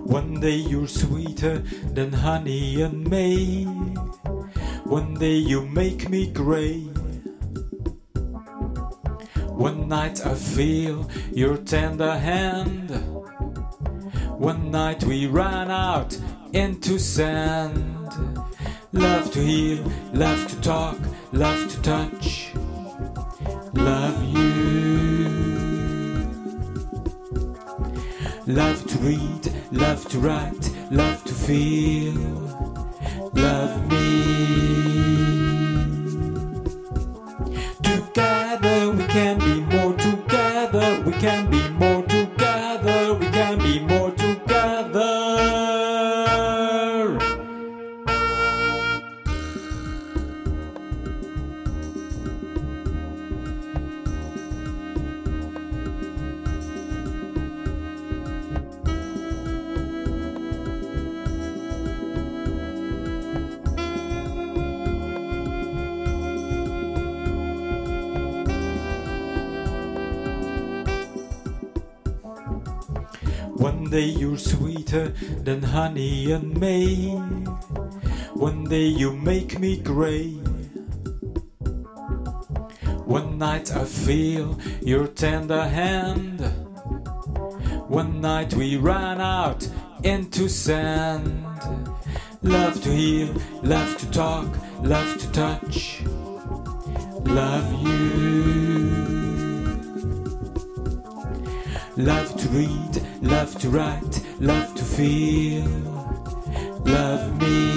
One day you're sweeter than honey and May. One day you make me grey. One night I feel your tender hand. One night we ran out into sand. Love to heal, love to talk, love to touch. Love you. Love to read, love to write, love to feel. Love me. Together we can be more together. We can be more together. We can be more together. One day you're sweeter than honey and May. One day you make me grey. One night I feel your tender hand. One night we ran out into sand. Love to heal, love to talk, love to touch. Love you. Love to read, love to write, love to feel. Love me.